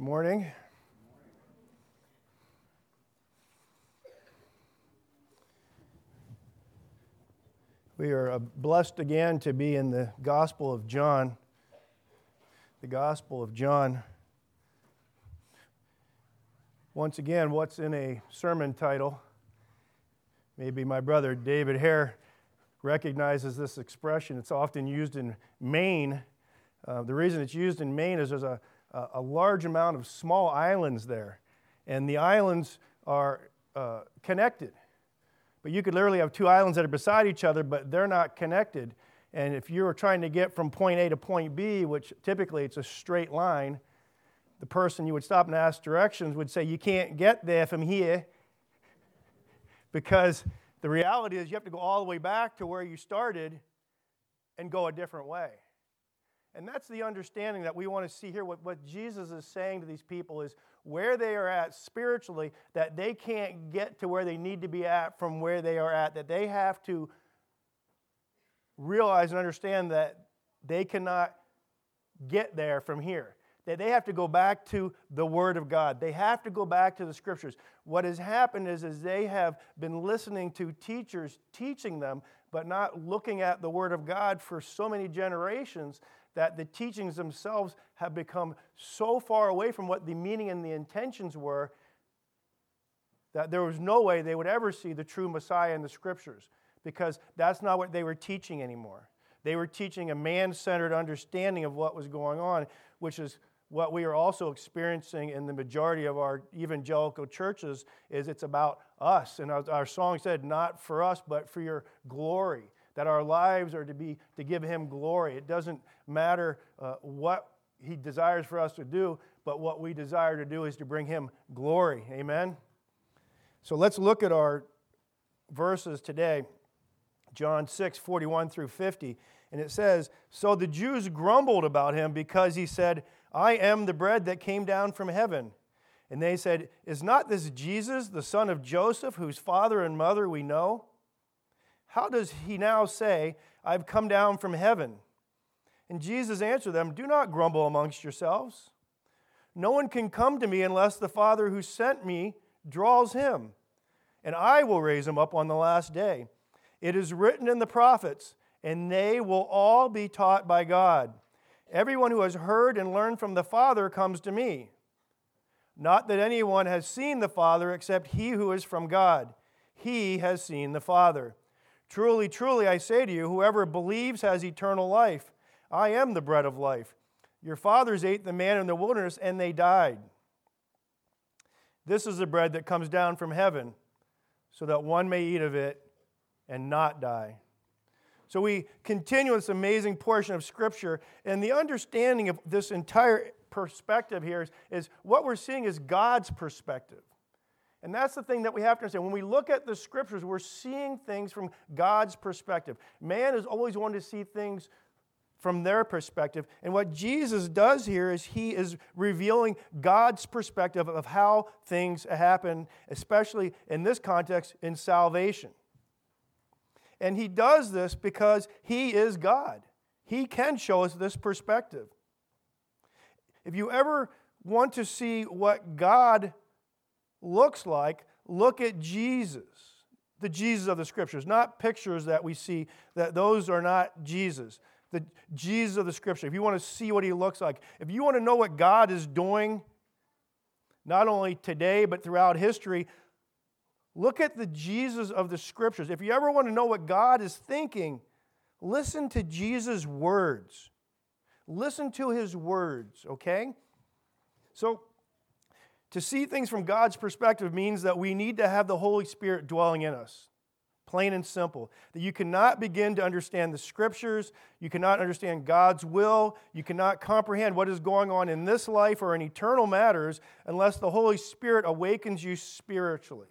Good morning. We are blessed again to be in the Gospel of John. The Gospel of John. Once again, what's in a sermon title? Maybe my brother David Hare recognizes this expression. It's often used in Maine. The reason it's used in Maine is there's a large amount of small islands there, and the islands are connected. But you could literally have two islands that are beside each other, but they're not connected. And if you were trying to get from point A to point B, which typically it's a straight line, the person you would stop and ask directions would say, you can't get there from here, because the reality is you have to go all the way back to where you started and go a different way. And that's the understanding that we want to see here. What Jesus is saying to these people is where they are at spiritually, that they can't get to where they need to be at from where they are at, that they have to realize and understand that they cannot get there from here, that they have to go back to the Word of God. They have to go back to the Scriptures. What has happened is they have been listening to teachers teaching them, but not looking at the Word of God for so many generations that the teachings themselves have become so far away from what the meaning and the intentions were that there was no way they would ever see the true Messiah in the Scriptures, because that's not what they were teaching anymore. They were teaching a man-centered understanding of what was going on, which is what we are also experiencing in the majority of our evangelical churches. Is it's about us. And our song said, not for us, but for your glory. That our lives are to give Him glory. It doesn't matter what He desires for us to do, but what we desire to do is to bring Him glory. Amen? So let's look at our verses today. John 6, 41 through 50. And it says, so the Jews grumbled about Him because He said, I am the bread that came down from heaven. And they said, is not this Jesus, the son of Joseph, whose father and mother we know? How does He now say, I've come down from heaven? And Jesus answered them, do not grumble amongst yourselves. No one can come to me unless the Father who sent me draws him, and I will raise him up on the last day. It is written in the prophets, and they will all be taught by God. Everyone who has heard and learned from the Father comes to me. Not that anyone has seen the Father except he who is from God. He has seen the Father. Truly, truly, I say to you, whoever believes has eternal life. I am the bread of life. Your fathers ate the manna in the wilderness, and they died. This is the bread that comes down from heaven, so that one may eat of it and not die. So we continue this amazing portion of Scripture, and the understanding of this entire perspective here is what we're seeing is God's perspective. And that's the thing that we have to understand. When we look at the Scriptures, we're seeing things from God's perspective. Man has always wanted to see things from their perspective. And what Jesus does here is He is revealing God's perspective of how things happen, especially in this context, in salvation. And He does this because He is God. He can show us this perspective. If you ever want to see what God looks like, look at Jesus, the Jesus of the Scriptures, not pictures that we see, that those are not Jesus. The Jesus of the Scripture. If you want to see what He looks like, if you want to know what God is doing, not only today but throughout history, look at the Jesus of the Scriptures. If you ever want to know what God is thinking, listen to Jesus' words. Listen to His words, okay? So, to see things from God's perspective means that we need to have the Holy Spirit dwelling in us. Plain and simple. That you cannot begin to understand the Scriptures, you cannot understand God's will, you cannot comprehend what is going on in this life or in eternal matters unless the Holy Spirit awakens you spiritually.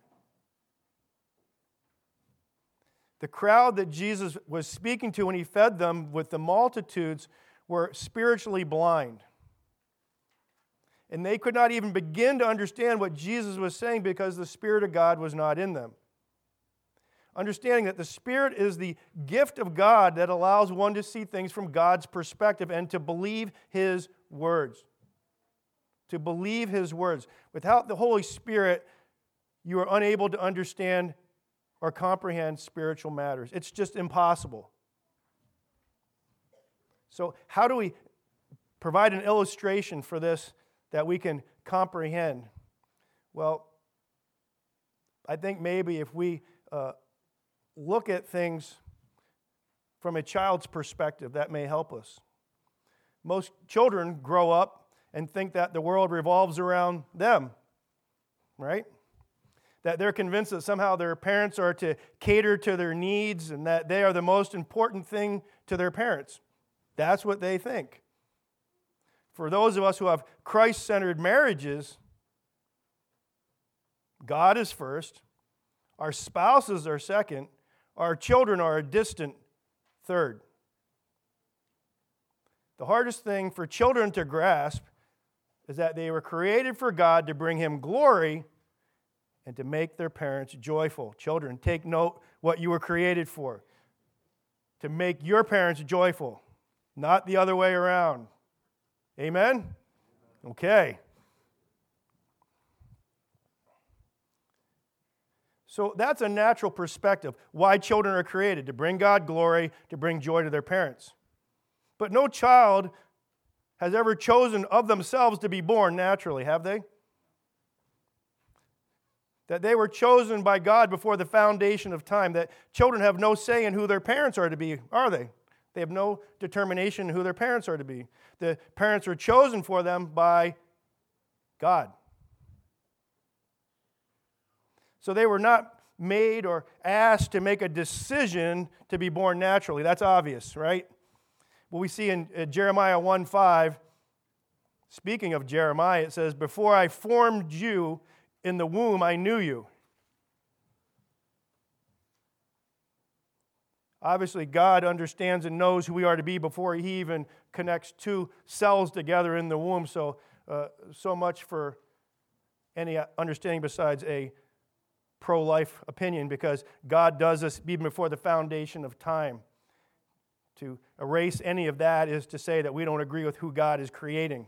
The crowd that Jesus was speaking to when He fed them with the multitudes were spiritually blind. And they could not even begin to understand what Jesus was saying because the Spirit of God was not in them. Understanding that the Spirit is the gift of God that allows one to see things from God's perspective and to believe His words. to believe His words. Without the Holy Spirit, you are unable to understand or comprehend spiritual matters. It's just impossible. So how do we provide an illustration for this that we can comprehend? Well, I think maybe if we look at things from a child's perspective, that may help us. Most children grow up and think that the world revolves around them, right? That they're convinced that somehow their parents are to cater to their needs and that they are the most important thing to their parents. That's what they think. For those of us who have Christ-centered marriages, God is first, our spouses are second, our children are a distant third. The hardest thing for children to grasp is that they were created for God to bring Him glory and to make their parents joyful. Children, take note what you were created for. To make your parents joyful, not the other way around. Amen? Okay. So that's a natural perspective, why children are created, to bring God glory, to bring joy to their parents. But no child has ever chosen of themselves to be born naturally, have they? That they were chosen by God before the foundation of time, that children have no say in who their parents are to be, are they? They have no determination in who their parents are to be. The parents are chosen for them by God. So they were not made or asked to make a decision to be born naturally. That's obvious, right? What we see in Jeremiah 1:5, speaking of Jeremiah, it says, "Before I formed you in the womb, I knew you." Obviously, God understands and knows who we are to be before He even connects two cells together in the womb. So much for any understanding besides a pro-life opinion, because God does this even before the foundation of time. To erase any of that is to say that we don't agree with who God is creating.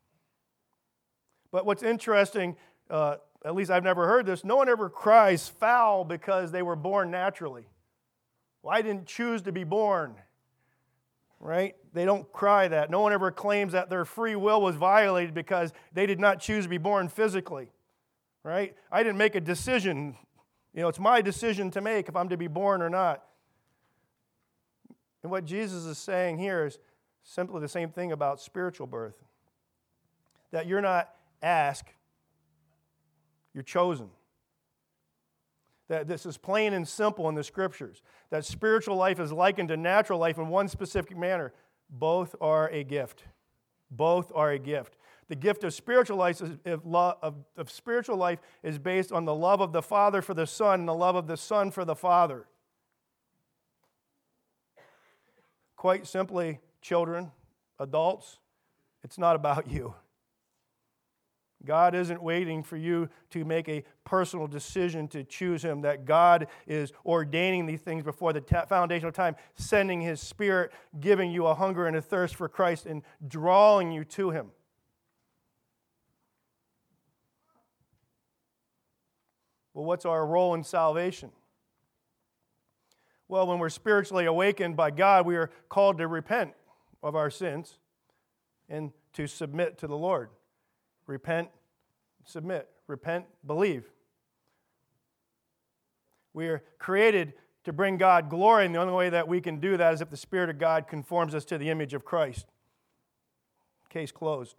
But what's interesting, at least I've never heard this, no one ever cries foul because they were born naturally. Well, I didn't choose to be born, right? They don't cry that. No one ever claims that their free will was violated because they did not choose to be born physically, right? I didn't make a decision. It's my decision to make if I'm to be born or not. And what Jesus is saying here is simply the same thing about spiritual birth. That you're not asked, you're chosen. That this is plain and simple in the Scriptures. That spiritual life is likened to natural life in one specific manner. Both are a gift. Both are a gift. The gift of spiritual life is based on the love of the Father for the Son and the love of the Son for the Father. Quite simply, children, adults, it's not about you. God isn't waiting for you to make a personal decision to choose Him, that God is ordaining these things before the foundation of time, sending His Spirit, giving you a hunger and a thirst for Christ, and drawing you to Him. Well, what's our role in salvation? Well, when we're spiritually awakened by God, we are called to repent of our sins and to submit to the Lord. Repent, submit. Repent, believe. We are created to bring God glory, and the only way that we can do that is if the Spirit of God conforms us to the image of Christ. Case closed.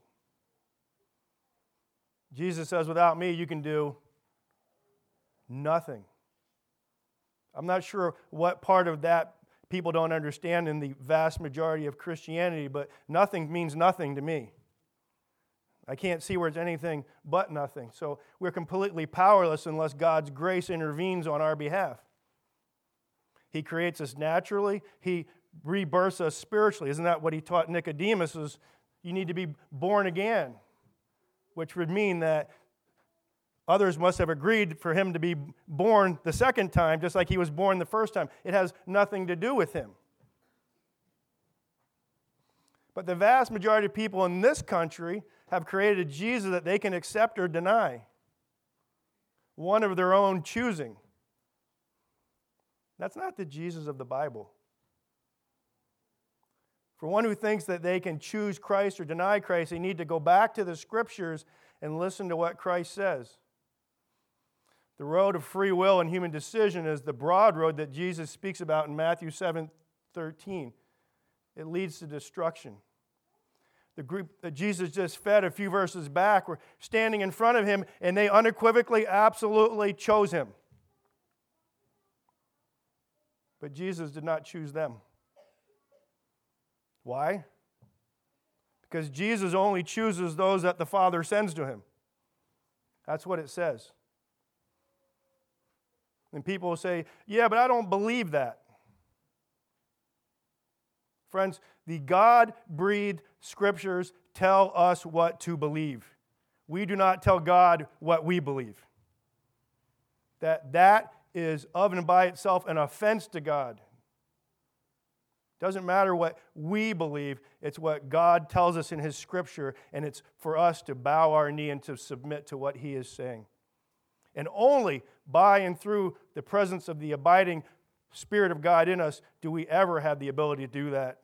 Jesus says, without me, you can do nothing. I'm not sure what part of that people don't understand in the vast majority of Christianity, but nothing means nothing to me. I can't see where it's anything but nothing. So we're completely powerless unless God's grace intervenes on our behalf. He creates us naturally. He rebirths us spiritually. Isn't that what He taught Nicodemus? Is you need to be born again, which would mean that others must have agreed for Him to be born the second time, just like He was born the first time. It has nothing to do with Him. But the vast majority of people in this country have created a Jesus that they can accept or deny, one of their own choosing. That's not the Jesus of the Bible. For one who thinks that they can choose Christ or deny Christ, they need to go back to the Scriptures and listen to what Christ says. The road of free will and human decision is the broad road that Jesus speaks about in Matthew 7:13. It leads to destruction. The group that Jesus just fed a few verses back were standing in front of him, and they unequivocally, absolutely chose him. But Jesus did not choose them. Why? Because Jesus only chooses those that the Father sends to him. That's what it says. And people will say, yeah, but I don't believe that. Friends, the God-breathed Scriptures tell us what to believe. We do not tell God what we believe. That is of and by itself an offense to God. Doesn't matter what we believe, it's what God tells us in His Scripture, and it's for us to bow our knee and to submit to what He is saying. And only by and through the presence of the abiding Spirit of God in us do we ever have the ability to do that.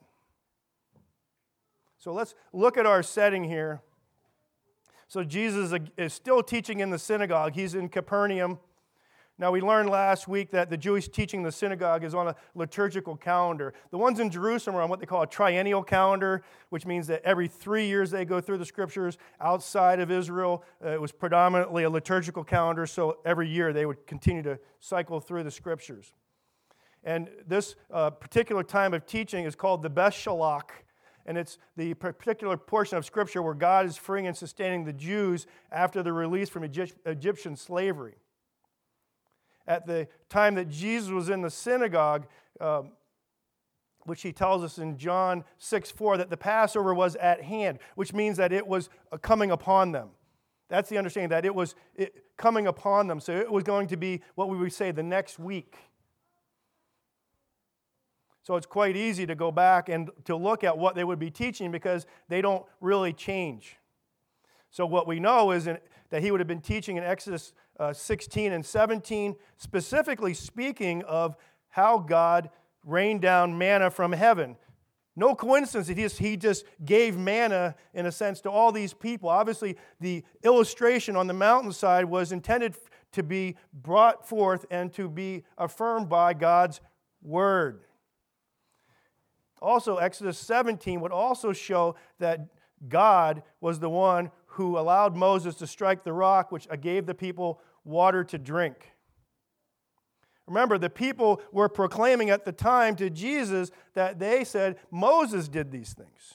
So let's look at our setting here. So Jesus is still teaching in the synagogue. He's in Capernaum. Now, we learned last week that the Jewish teaching in the synagogue is on a liturgical calendar. The ones in Jerusalem are on what they call a triennial calendar, which means that every 3 years they go through the Scriptures. Outside of Israel, it was predominantly a liturgical calendar, so every year they would continue to cycle through the Scriptures. And this particular time of teaching is called the Beth Shalach, and it's the particular portion of Scripture where God is freeing and sustaining the Jews after the release from Egyptian slavery. At the time that Jesus was in the synagogue, which he tells us in John 6:4, that the Passover was at hand, which means that it was coming upon them. That's the understanding, that it was coming upon them. So it was going to be what we would say the next week. So it's quite easy to go back and to look at what they would be teaching because they don't really change. So what we know is that he would have been teaching in Exodus 16 and 17, specifically speaking of how God rained down manna from heaven. No coincidence that he just gave manna, in a sense, to all these people. Obviously, the illustration on the mountainside was intended to be brought forth and to be affirmed by God's word. Also, Exodus 17 would also show that God was the one who allowed Moses to strike the rock, which gave the people water to drink. Remember, the people were proclaiming at the time to Jesus that they said Moses did these things.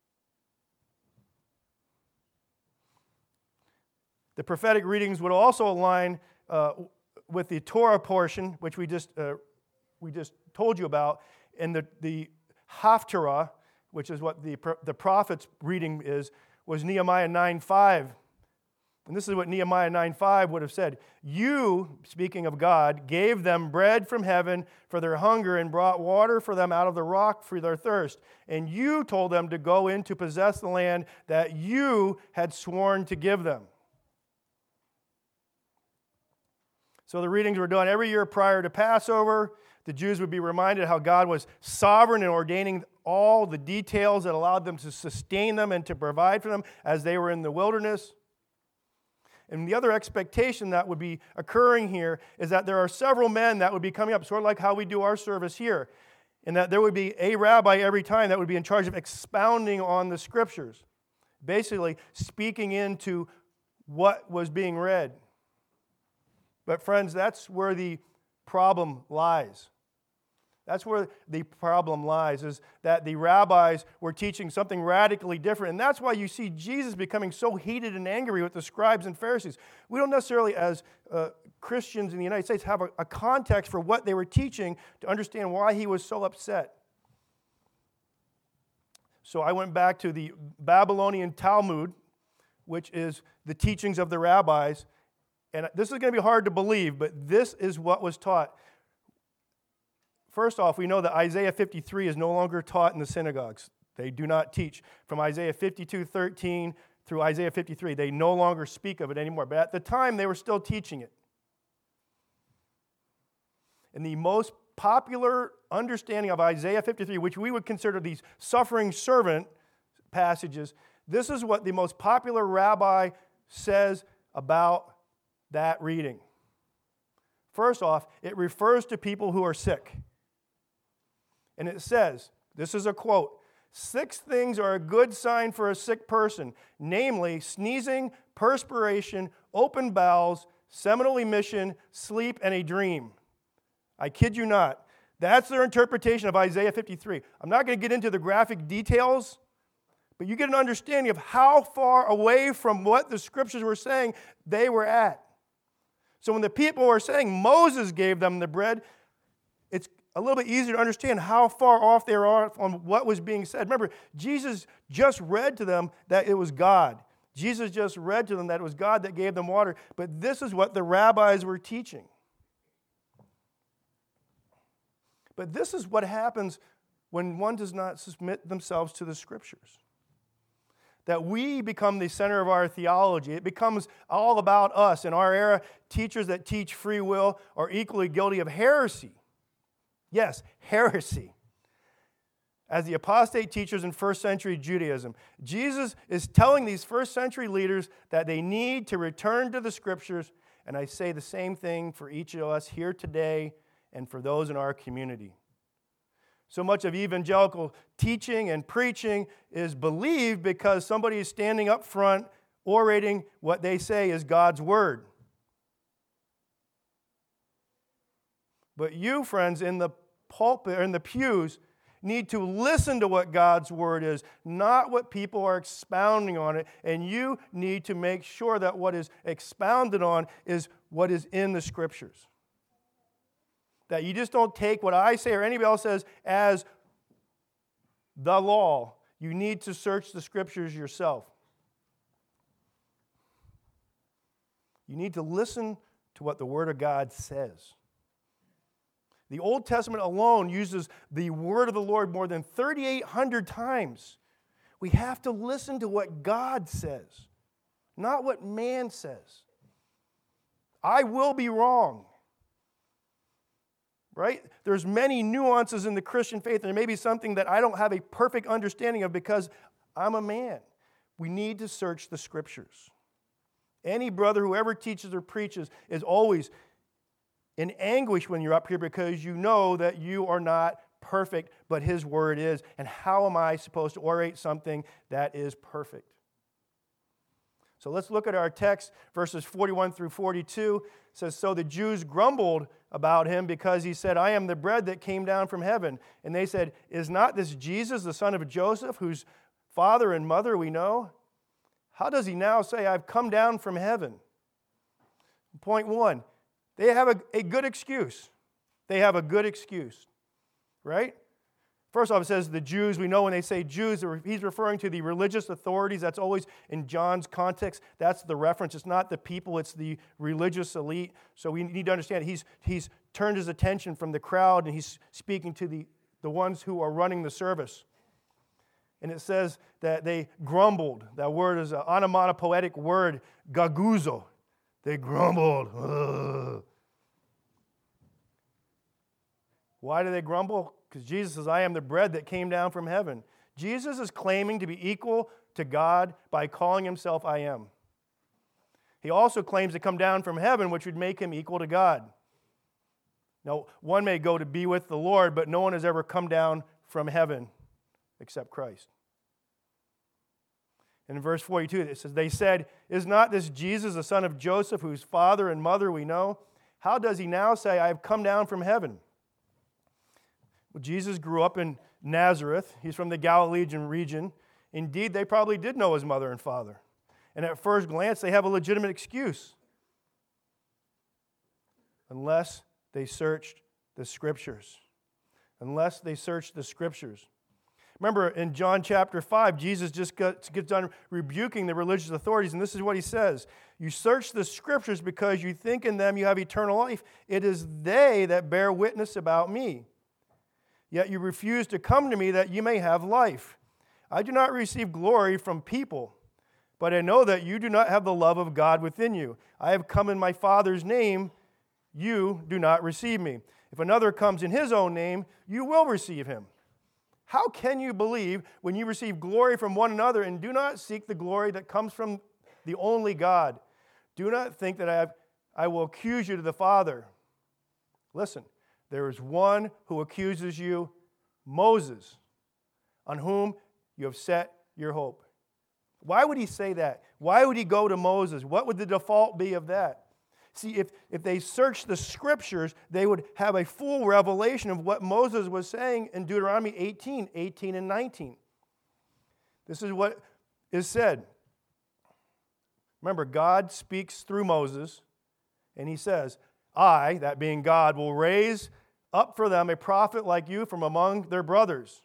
The prophetic readings would also align with the Torah portion, which we just told you about, and the Haftarah, which is what the prophet's reading was Nehemiah 9:5. And this is what Nehemiah 9:5 would have said. You, speaking of God, gave them bread from heaven for their hunger and brought water for them out of the rock for their thirst. And you told them to go in to possess the land that you had sworn to give them. So the readings were done every year prior to Passover. The Jews would be reminded how God was sovereign in ordaining all the details that allowed them to sustain them and to provide for them as they were in the wilderness. And the other expectation that would be occurring here is that there are several men that would be coming up, sort of like how we do our service here, and that there would be a rabbi every time that would be in charge of expounding on the Scriptures, basically speaking into what was being read. But friends, that's where the problem lies. That's where the problem lies, is that the rabbis were teaching something radically different. And that's why you see Jesus becoming so heated and angry with the scribes and Pharisees. We don't necessarily, as Christians in the United States, have a context for what they were teaching to understand why he was so upset. So I went back to the Babylonian Talmud, which is the teachings of the rabbis. And this is going to be hard to believe, but this is what was taught. First off, we know that Isaiah 53 is no longer taught in the synagogues. They do not teach. From Isaiah 52:13 through Isaiah 53, they no longer speak of it anymore. But at the time, they were still teaching it. And the most popular understanding of Isaiah 53, which we would consider these suffering servant passages, this is what the most popular rabbi says about that reading. First off, it refers to people who are sick. And it says, this is a quote, 6 things are a good sign for a sick person, namely sneezing, perspiration, open bowels, seminal emission, sleep, and a dream. I kid you not. That's their interpretation of Isaiah 53. I'm not going to get into the graphic details, but you get an understanding of how far away from what the scriptures were saying they were at. So when the people were saying Moses gave them the bread, it's a little bit easier to understand how far off they are on what was being said. Remember, Jesus just read to them that it was God. Jesus just read to them that it was God that gave them water. But this is what the rabbis were teaching. But this is what happens when one does not submit themselves to the scriptures. That we become the center of our theology. It becomes all about us. In our era, teachers that teach free will are equally guilty of heresy. Yes, heresy. As the apostate teachers in first century Judaism, Jesus is telling these first century leaders that they need to return to the scriptures. And I say the same thing for each of us here today and for those in our community. So much of evangelical teaching and preaching is believed because somebody is standing up front orating what they say is God's word. But you, friends, in the pulpit or in the pews, need to listen to what God's word is, not what people are expounding on it. And you need to make sure that what is expounded on is what is in the scriptures. That you just don't take what I say or anybody else says as the law. You need to search the scriptures yourself. You need to listen to what the Word of God says. The Old Testament alone uses the word of the Lord more than 3,800 times. We have to listen to what God says, not what man says. I will be wrong. Right? There's many nuances in the Christian faith, and there may be something that I don't have a perfect understanding of because I'm a man. We need to search the scriptures. Any brother who ever teaches or preaches is always in anguish when you're up here because you know that you are not perfect, but His word is. And how am I supposed to orate something that is perfect? So let's look at our text, verses 41 through 42. It says, so the Jews grumbled about him because he said, I am the bread that came down from heaven. And they said, is not this Jesus, the son of Joseph, whose father and mother we know? How does he now say, I've come down from heaven? Point 1, they have a good excuse. They have a good excuse, right? First off, it says the Jews. We know when they say Jews, he's referring to the religious authorities. That's always in John's context. That's the reference. It's not the people. It's the religious elite. So we need to understand he's turned his attention from the crowd and he's speaking to the ones who are running the service. And it says that they grumbled. That word is an onomatopoetic word, gaguzo. They grumbled. Ugh. Why do they grumble? Because Jesus says, I am the bread that came down from heaven. Jesus is claiming to be equal to God by calling himself I am. He also claims to come down from heaven, which would make him equal to God. Now, one may go to be with the Lord, but no one has ever come down from heaven except Christ. And in verse 42, it says, they said, is not this Jesus the son of Joseph, whose father and mother we know? How does he now say, I have come down from heaven? Well, Jesus grew up in Nazareth. He's from the Galilean region. Indeed, they probably did know his mother and father. And at first glance, they have a legitimate excuse. Unless they searched the Scriptures. Unless they searched the Scriptures. Remember, in John chapter 5, Jesus just gets done rebuking the religious authorities, and this is what he says. You search the Scriptures because you think in them you have eternal life. It is they that bear witness about me. Yet you refuse to come to me that you may have life. I do not receive glory from people, but I know that you do not have the love of God within you. I have come in my Father's name, you do not receive me. If another comes in his own name, you will receive him. How can you believe when you receive glory from one another and do not seek the glory that comes from the only God? Do not think that I will accuse you to the Father. Listen, there is one who accuses you, Moses, on whom you have set your hope. Why would he say that? Why would he go to Moses? What would the default be of that? See, if they searched the Scriptures, they would have a full revelation of what Moses was saying in Deuteronomy 18 and 19. This is what is said. Remember, God speaks through Moses, and he says, I, that being God, will raise up for them a prophet like you from among their brothers.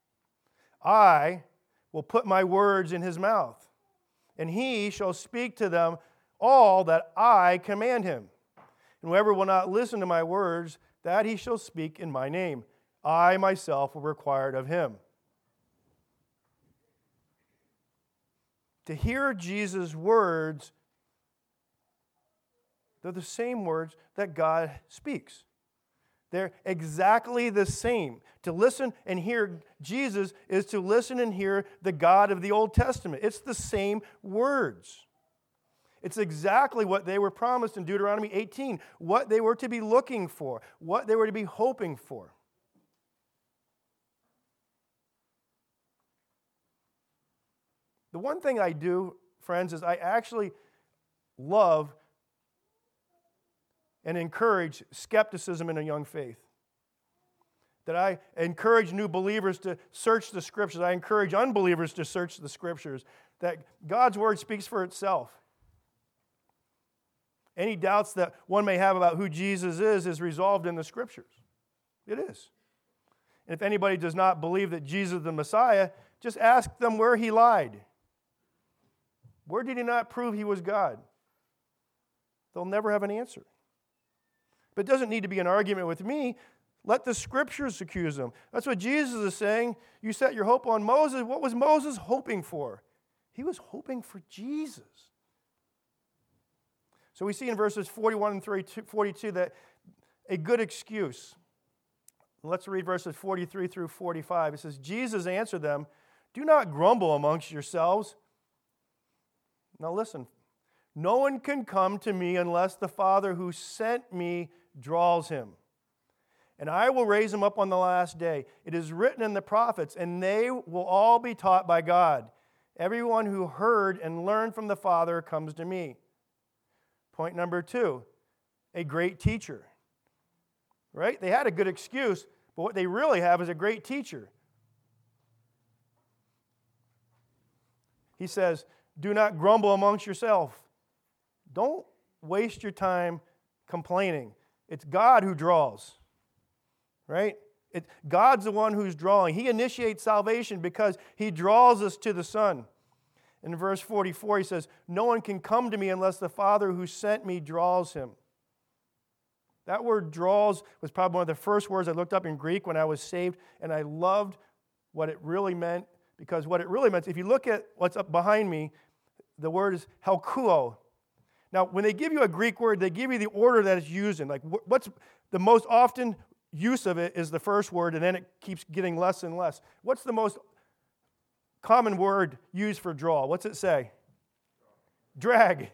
I will put my words in his mouth, and he shall speak to them all that I command him. And whoever will not listen to my words, that he shall speak in my name. I myself will require it of him. To hear Jesus' words, they're the same words that God speaks. They're exactly the same. To listen and hear Jesus is to listen and hear the God of the Old Testament. It's the same words. It's exactly what they were promised in Deuteronomy 18, what they were to be looking for, what they were to be hoping for. The one thing I do, friends, is I actually love and encourage skepticism in a young faith. That I encourage new believers to search the Scriptures. I encourage unbelievers to search the Scriptures. That God's Word speaks for itself. Any doubts that one may have about who Jesus is resolved in the Scriptures. It is. And if anybody does not believe that Jesus is the Messiah, just ask them where he lied. Where did he not prove he was God? They'll never have an answer. But it doesn't need to be an argument with me. Let the Scriptures accuse them. That's what Jesus is saying. You set your hope on Moses. What was Moses hoping for? He was hoping for Jesus. So we see in verses 41 and 42 that a good excuse. Let's read verses 43 through 45. It says, Jesus answered them, do not grumble amongst yourselves. Now listen, no one can come to me unless the Father who sent me draws him. And I will raise him up on the last day. It is written in the prophets, and they will all be taught by God. Everyone who heard and learned from the Father comes to me. Point number 2, a great teacher. Right? They had a good excuse, but what they really have is a great teacher. He says, do not grumble amongst yourself. Don't waste your time complaining. It's God who draws. Right? God's the one who's drawing. He initiates salvation because he draws us to the Son. In verse 44, he says, no one can come to me unless the Father who sent me draws him. That word draws was probably one of the first words I looked up in Greek when I was saved, and I loved what it really meant, because what it really meant, if you look at what's up behind me, the word is helkuo. Now, when they give you a Greek word, they give you the order that it's used in. Like, what's the most often use of it is the first word, and then it keeps getting less and less. What's the most common word used for draw? What's it say? Drag.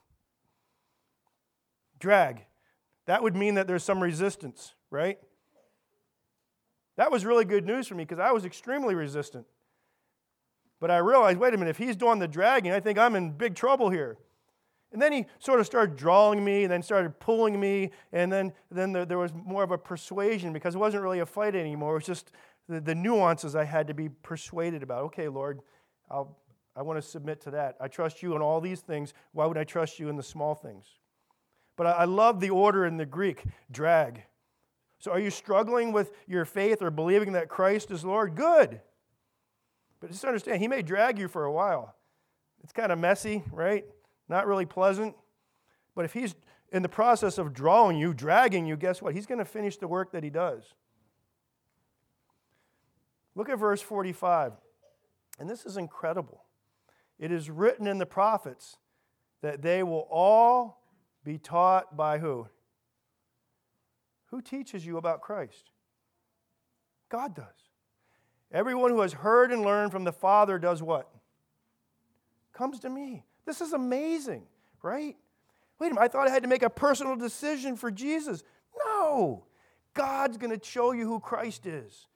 Drag. That would mean that there's some resistance, right? That was really good news for me because I was extremely resistant. But I realized, wait a minute, if he's doing the dragging, I think I'm in big trouble here. And then he sort of started drawing me and then started pulling me, and then there was more of a persuasion because it wasn't really a fight anymore. It was just the nuances I had to be persuaded about. Okay, Lord, I want to submit to that. I trust you in all these things. Why would I trust you in the small things? But I love the order in the Greek, drag. So are you struggling with your faith or believing that Christ is Lord? Good. But just understand, he may drag you for a while. It's kind of messy, right? Not really pleasant. But if he's in the process of drawing you, dragging you, guess what? He's going to finish the work that he does. Look at verse 45. And this is incredible. It is written in the prophets that they will all be taught by who? Who teaches you about Christ? God does. Everyone who has heard and learned from the Father does what? Comes to me. This is amazing, right? Wait a minute, I thought I had to make a personal decision for Jesus. No. God's going to show you who Christ is.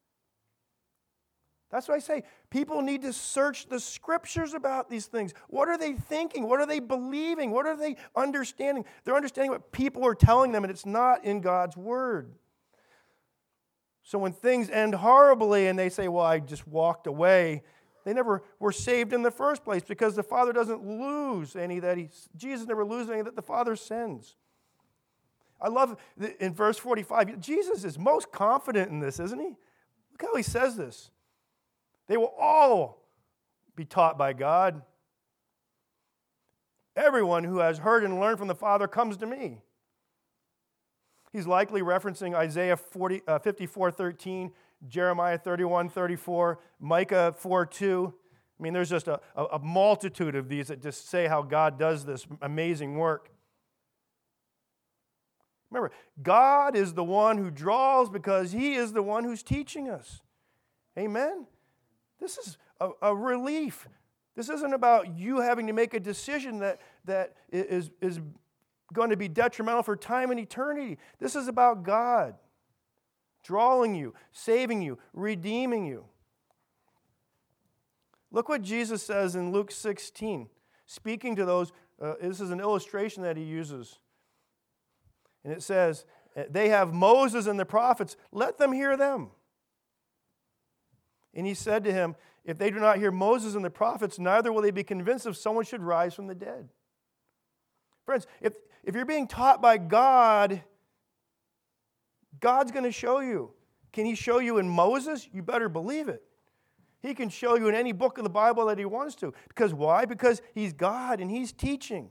That's why I say people need to search the Scriptures about these things. What are they thinking? What are they believing? What are they understanding? They're understanding what people are telling them, and it's not in God's Word. So when things end horribly and they say, well, I just walked away, they never were saved in the first place because the Father doesn't lose any Jesus never loses any that the Father sends. I love in verse 45, Jesus is most confident in this, isn't he? Look how he says this. They will all be taught by God. Everyone who has heard and learned from the Father comes to me. He's likely referencing Isaiah 54:13, Jeremiah 31:34, Micah 4:2. I mean, there's just a multitude of these that just say how God does this amazing work. Remember, God is the one who draws because He is the one who's teaching us. Amen? This is a relief. This isn't about you having to make a decision that is going to be detrimental for time and eternity. This is about God drawing you, saving you, redeeming you. Look what Jesus says in Luke 16, speaking to those. This is an illustration that He uses. And it says, they have Moses and the prophets. Let them hear them. And He said to him, if they do not hear Moses and the prophets, neither will they be convinced if someone should rise from the dead. Friends, if you're being taught by God, God's going to show you. Can He show you in Moses? You better believe it. He can show you in any book of the Bible that He wants to. Because why? Because He's God and He's teaching.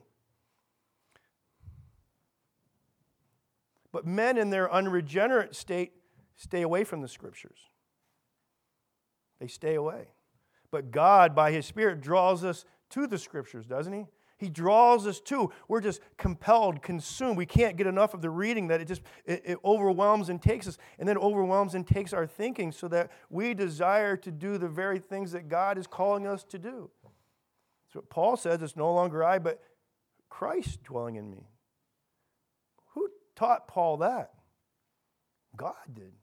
But men in their unregenerate state stay away from the Scriptures. They stay away. But God, by His Spirit, draws us to the Scriptures, doesn't He? He draws us to. We're just compelled, consumed. We can't get enough of the reading that it overwhelms and takes us, and then overwhelms and takes our thinking so that we desire to do the very things that God is calling us to do. That's what Paul says, it's no longer I, but Christ dwelling in me. Who taught Paul that? God did.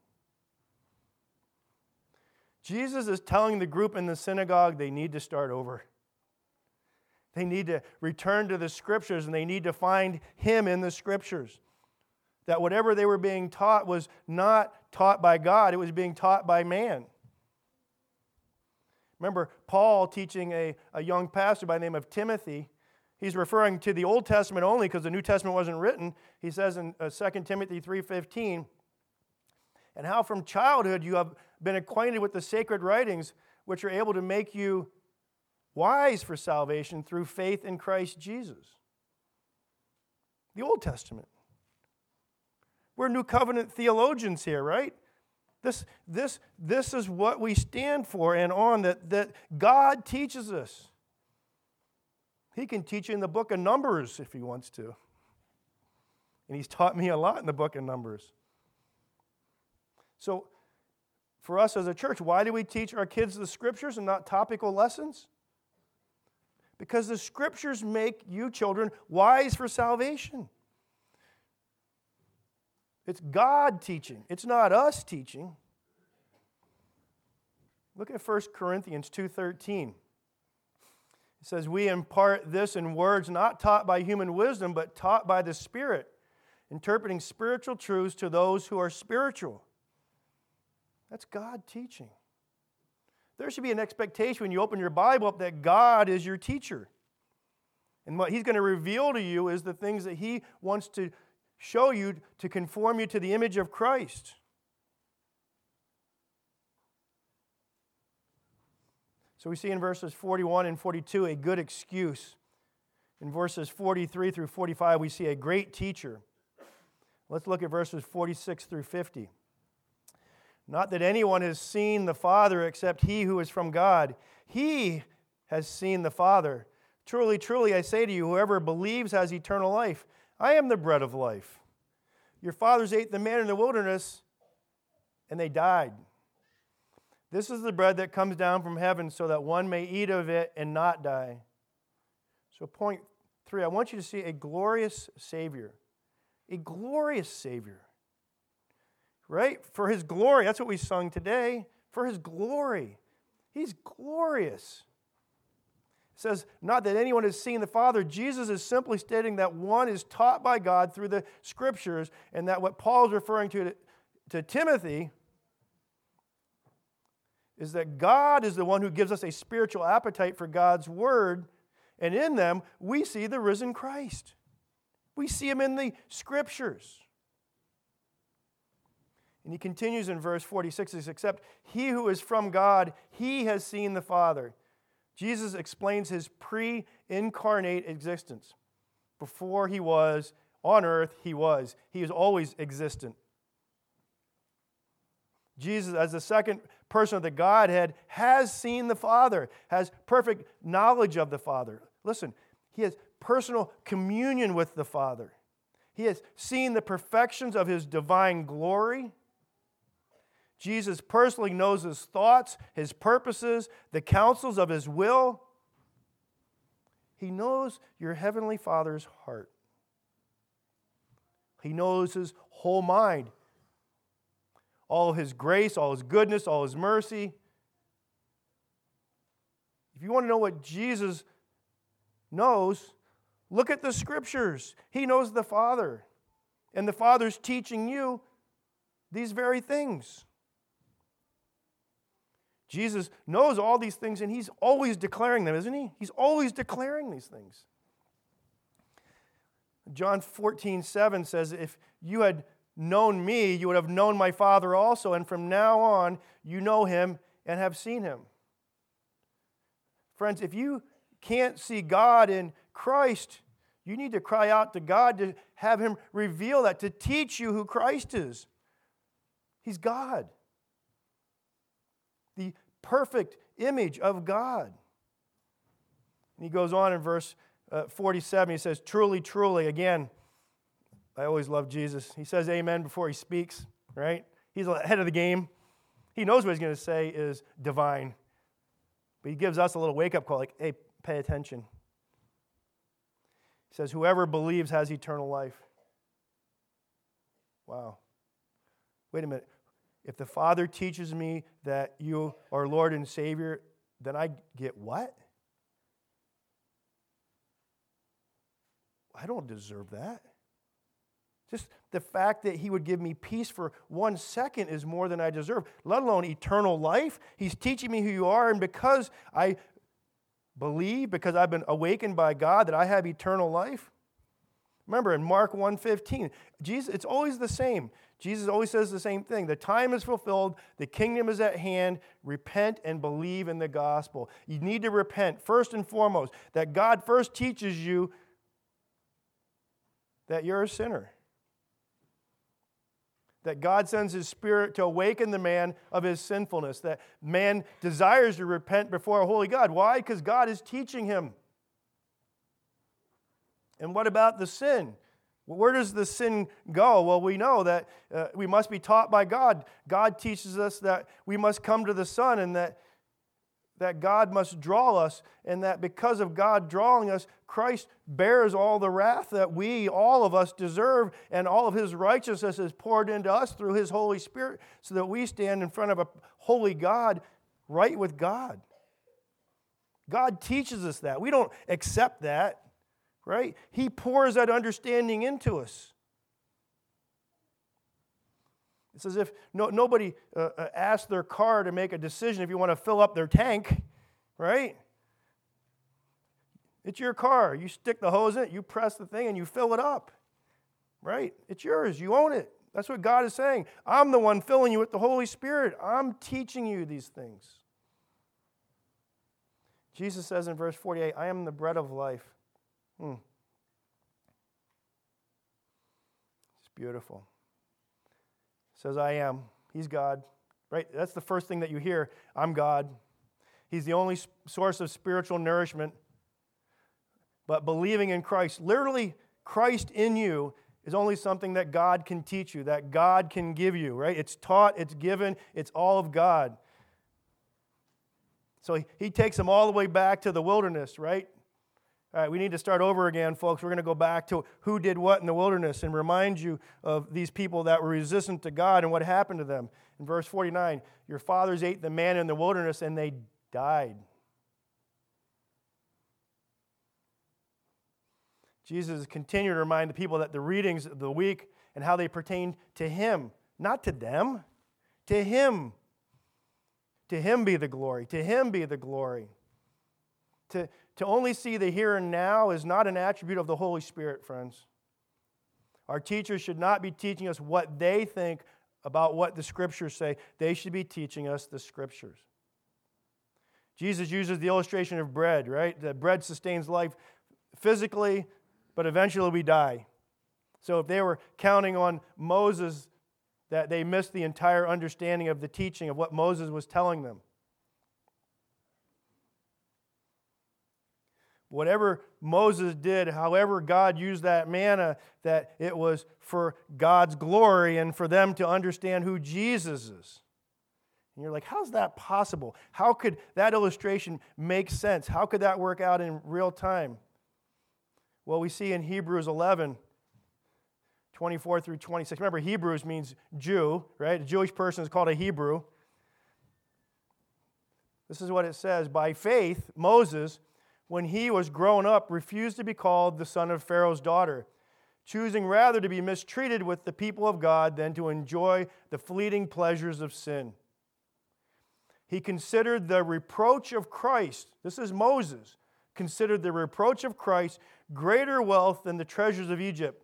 Jesus is telling the group in the synagogue they need to start over. They need to return to the Scriptures, and they need to find Him in the Scriptures. That whatever they were being taught was not taught by God, it was being taught by man. Remember Paul teaching a young pastor by the name of Timothy. He's referring to the Old Testament only because the New Testament wasn't written. He says in 2 Timothy 3:15, and how from childhood you have been acquainted with the sacred writings, which are able to make you wise for salvation through faith in Christ Jesus. The Old Testament. We're New Covenant theologians here, right? This is what we stand for and on, that God teaches us. He can teach you in the book of Numbers if He wants to. And He's taught me a lot in the book of Numbers. So, for us as a church, why do we teach our kids the Scriptures and not topical lessons? Because the Scriptures make you children wise for salvation. It's God teaching. It's not us teaching. Look at 1 Corinthians 2:13. It says, we impart this in words not taught by human wisdom, but taught by the Spirit, interpreting spiritual truths to those who are spiritual. That's God teaching. There should be an expectation when you open your Bible up that God is your teacher. And what He's going to reveal to you is the things that He wants to show you to conform you to the image of Christ. So we see in verses 41 and 42 a good excuse. In verses 43 through 45 we see a great teacher. Let's look at verses 46 through 50. Not that anyone has seen the Father except he who is from God. He has seen the Father. Truly, truly, I say to you, whoever believes has eternal life. I am the bread of life. Your fathers ate the manna in the wilderness, and they died. This is the bread that comes down from heaven so that one may eat of it and not die. So point 3, I want you to see a glorious Savior. A glorious Savior. Right? For His glory. That's what we sung today. For His glory. He's glorious. It says, not that anyone has seen the Father. Jesus is simply stating that one is taught by God through the Scriptures, and that what Paul is referring to Timothy is that God is the one who gives us a spiritual appetite for God's Word, and in them we see the risen Christ. We see Him in the Scriptures. And he continues in verse 46, except he who is from God, he has seen the Father. Jesus explains his pre-incarnate existence. Before he was on earth, he was. He is always existent. Jesus, as the second person of the Godhead, has seen the Father, has perfect knowledge of the Father. Listen, he has personal communion with the Father. He has seen the perfections of his divine glory. Jesus personally knows his thoughts, his purposes, the counsels of his will. He knows your heavenly Father's heart. He knows his whole mind. All his grace, all his goodness, all his mercy. If you want to know what Jesus knows, look at the Scriptures. He knows the Father. And the Father's teaching you these very things. Jesus knows all these things, and he's always declaring them, isn't he? He's always declaring these things. John 14:7 says, if you had known me, you would have known my Father also, and from now on you know him and have seen him. Friends, if you can't see God in Christ, you need to cry out to God to have him reveal that, to teach you who Christ is. He's God. The perfect image of God. And he goes on in verse 47, he says, truly, truly, again, I always love Jesus. He says amen before he speaks, right? He's ahead of the game. He knows what he's going to say is divine. But he gives us a little wake-up call, like, hey, pay attention. He says, whoever believes has eternal life. Wow. Wait a minute. If the Father teaches me that you are Lord and Savior, then I get what? I don't deserve that. Just the fact that he would give me peace for 1 second is more than I deserve, let alone eternal life. He's teaching me who you are, and because I believe, because I've been awakened by God, that I have eternal life. Remember in Mark 1:15, Jesus, it's always the same. Jesus always says the same thing. The time is fulfilled. The kingdom is at hand. Repent and believe in the gospel. You need to repent first and foremost. That God first teaches you that you're a sinner. That God sends His Spirit to awaken the man of his sinfulness. That man desires to repent before a holy God. Why? Because God is teaching him. And what about the sin? Where does the sin go? Well, we know that we must be taught by God. God teaches us that we must come to the Son, and that God must draw us, and that because of God drawing us, Christ bears all the wrath that we, all of us, deserve, and all of His righteousness is poured into us through His Holy Spirit, so that we stand in front of a holy God, right with God. God teaches us that. We don't accept that. Right? He pours that understanding into us. It's as if nobody asked their car to make a decision if you want to fill up their tank, right? It's your car. You stick the hose in it, you press the thing, and you fill it up, right? It's yours. You own it. That's what God is saying. I'm the one filling you with the Holy Spirit. I'm teaching you these things. Jesus says in verse 48, I am the bread of life. It's beautiful. It says, I am. He's God. right? That's the first thing that you hear. I'm God. He's the only source of spiritual nourishment. But believing in Christ, literally Christ in you, is only something that God can teach you, that God can give you, right? It's taught, it's given, it's all of God. So he takes them all the way back to the wilderness, right? All right, we need to start over again, folks. We're going to go back to who did what in the wilderness and remind you of these people that were resistant to God and what happened to them. In verse 49, your fathers ate the manna in the wilderness and they died. Jesus continued to remind the people that the readings of the week and how they pertain to Him, not to them, to Him. To Him be the glory. To Him be the glory. To only see the here and now is not an attribute of the Holy Spirit, friends. Our teachers should not be teaching us what they think about what the Scriptures say. They should be teaching us the Scriptures. Jesus uses the illustration of bread, right? That bread sustains life physically, but eventually we die. So if they were counting on Moses, that they missed the entire understanding of the teaching of what Moses was telling them. Whatever Moses did, however God used that manna, that it was for God's glory and for them to understand who Jesus is. And you're like, how's that possible? How could that illustration make sense? How could that work out in real time? Well, we see in Hebrews 11, 24 through 26. Remember, Hebrews means Jew, right? A Jewish person is called a Hebrew. This is what it says. By faith, Moses, when he was grown up, refused to be called the son of Pharaoh's daughter, choosing rather to be mistreated with the people of God than to enjoy the fleeting pleasures of sin. He considered the reproach of Christ, this is Moses, considered the reproach of Christ greater wealth than the treasures of Egypt.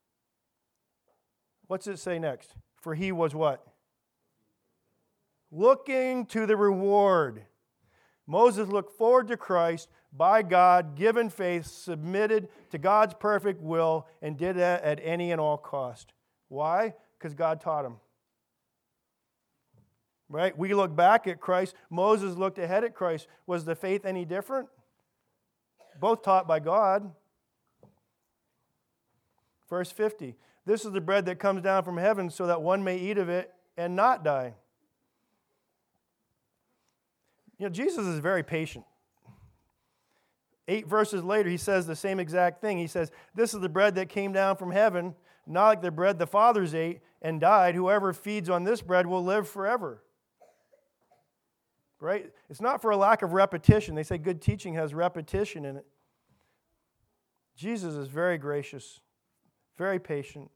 What's it say next? For he was what? Looking to the reward. Moses looked forward to Christ, by God, given faith, submitted to God's perfect will, and did that at any and all cost. Why? Because God taught him. Right? We look back at Christ. Moses looked ahead at Christ. Was the faith any different? Both taught by God. Verse 50. This is the bread that comes down from heaven so that one may eat of it and not die. You know, Jesus is very patient. 8 verses later, he says the same exact thing. He says, this is the bread that came down from heaven, not like the bread the fathers ate and died. Whoever feeds on this bread will live forever. Right? It's not for a lack of repetition. They say good teaching has repetition in it. Jesus is very gracious, very patient.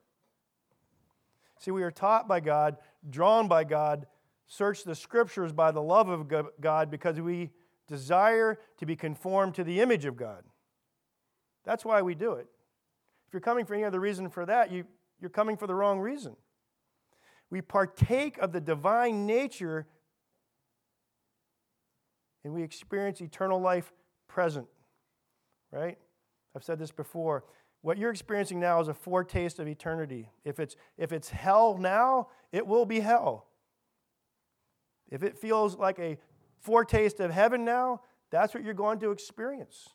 See, we are taught by God, drawn by God, search the Scriptures by the love of God because we desire to be conformed to the image of God. That's why we do it. If you're coming for any other reason for that, you're coming for the wrong reason. We partake of the divine nature and we experience eternal life present, right? I've said this before. What you're experiencing now is a foretaste of eternity. If it's hell now, it will be hell. If it feels like a foretaste of heaven now, that's what you're going to experience.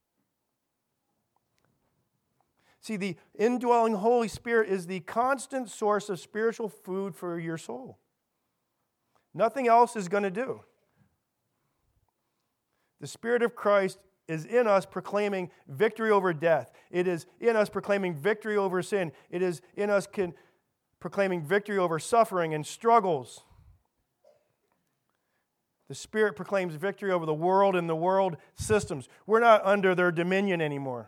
See, the indwelling Holy Spirit is the constant source of spiritual food for your soul. Nothing else is going to do. The Spirit of Christ is in us proclaiming victory over death. It is in us proclaiming victory over sin. It is in us proclaiming victory over suffering and struggles. The Spirit proclaims victory over the world and the world systems. We're not under their dominion anymore.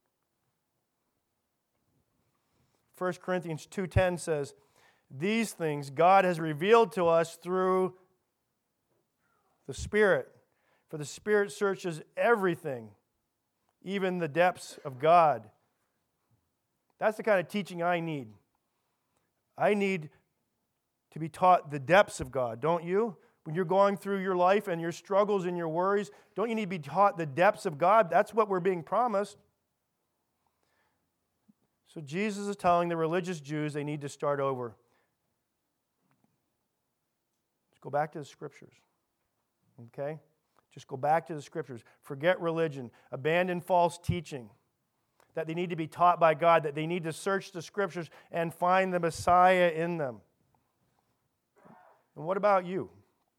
1 Corinthians 2:10 says, these things God has revealed to us through the Spirit. For the Spirit searches everything, even the depths of God. That's the kind of teaching I need. I need to be taught the depths of God, don't you? When you're going through your life and your struggles and your worries, don't you need to be taught the depths of God? That's what we're being promised. So Jesus is telling the religious Jews they need to start over. Just go back to the Scriptures. Okay? Just go back to the Scriptures. Forget religion. Abandon false teaching. That they need to be taught by God, that they need to search the Scriptures and find the Messiah in them. And what about you?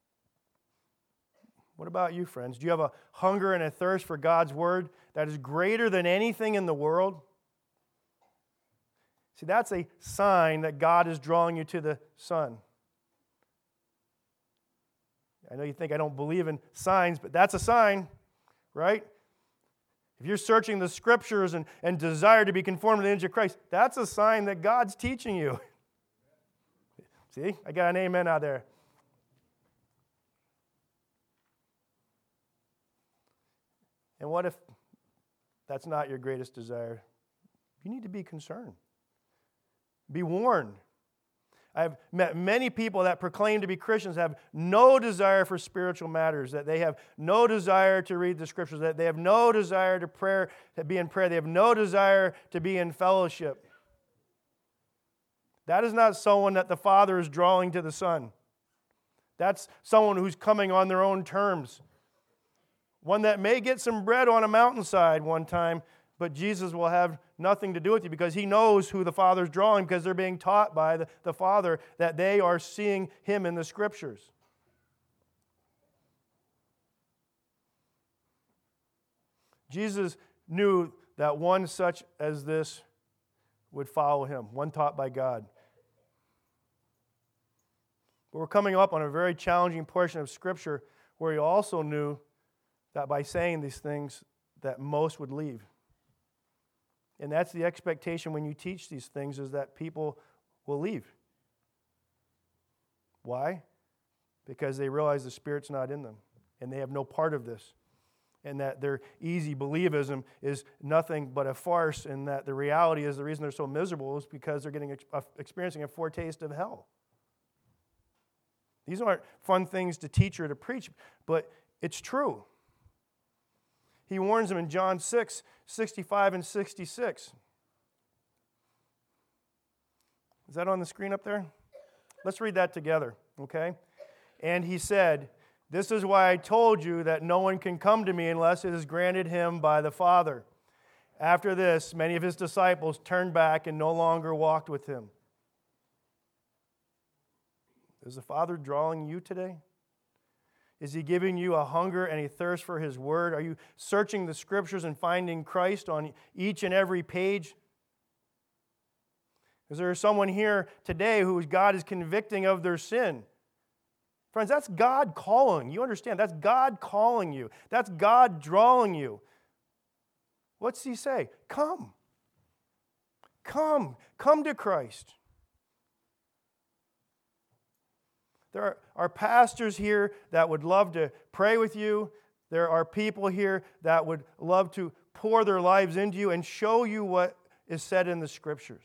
What about you, friends? Do you have a hunger and a thirst for God's Word that is greater than anything in the world? See, that's a sign that God is drawing you to the Son. I know you think I don't believe in signs, but that's a sign, right? If you're searching the Scriptures and desire to be conformed to the image of Christ, that's a sign that God's teaching you. See, I got an amen out there. And what if that's not your greatest desire? You need to be concerned. Be warned. I've met many people that proclaim to be Christians have no desire for spiritual matters, that they have no desire to read the Scriptures, that they have no desire to be in prayer, they have no desire to be in fellowship. That is not someone that the Father is drawing to the Son. That's someone who's coming on their own terms. One that may get some bread on a mountainside one time, but Jesus will have nothing to do with you because He knows who the Father's drawing because they're being taught by the Father that they are seeing Him in the Scriptures. Jesus knew that one such as this would follow Him, one taught by God. But we're coming up on a very challenging portion of Scripture where He also knew that by saying these things that most would leave. And that's the expectation when you teach these things, is that people will leave. Why? Because they realize the Spirit's not in them, and they have no part of this, and that their easy believism is nothing but a farce, and that the reality is the reason they're so miserable is because they're experiencing a foretaste of hell. These aren't fun things to teach or to preach, but it's true. He warns them in John 6, 65 and 66. Is that on the screen up there? Let's read that together, okay? And He said, "This is why I told you that no one can come to me unless it is granted him by the Father." After this, many of His disciples turned back and no longer walked with Him. Is the Father drawing you today? Is He giving you a hunger and a thirst for His Word? Are you searching the Scriptures and finding Christ on each and every page? Is there someone here today who God is convicting of their sin? Friends, that's God calling. You understand? That's God calling you. That's God drawing you. What's He say? Come. Come. Come to Christ. There are pastors here that would love to pray with you. There are people here that would love to pour their lives into you and show you what is said in the Scriptures.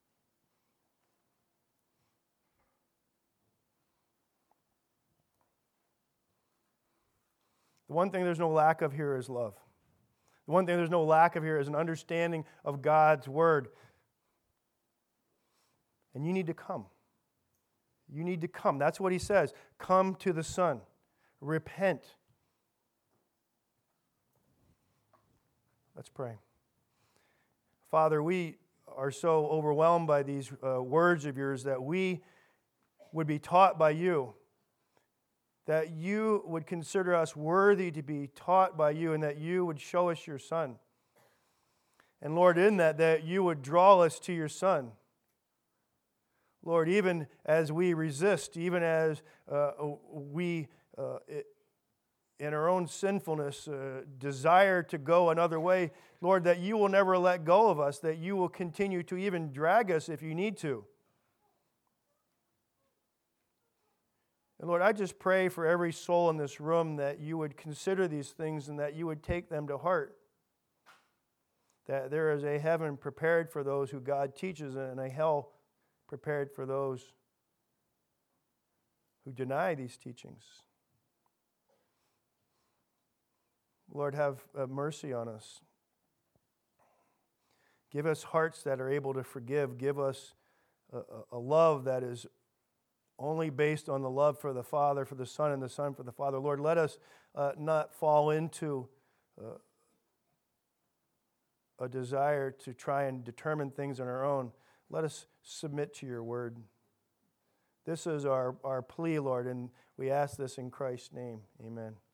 The one thing there's no lack of here is love. The one thing there's no lack of here is an understanding of God's Word. And you need to come. You need to come. That's what He says. Come to the Son. Repent. Let's pray. Father, we are so overwhelmed by these words of Yours that we would be taught by You, that You would consider us worthy to be taught by You, and that You would show us Your Son. And Lord, in that You would draw us to Your Son. Lord, even as we resist, even as we, in our own sinfulness, desire to go another way, Lord, that You will never let go of us, that You will continue to even drag us if You need to. And Lord, I just pray for every soul in this room that You would consider these things and that You would take them to heart. That there is a heaven prepared for those who God teaches and a hell prepared for those who deny these teachings. Lord, have mercy on us. Give us hearts that are able to forgive. Give us a love that is only based on the love for the Father, for the Son, and the Son for the Father. Lord, let us not fall into a desire to try and determine things on our own. Let us submit to your word. This is our plea, Lord, and we ask this in Christ's name. Amen.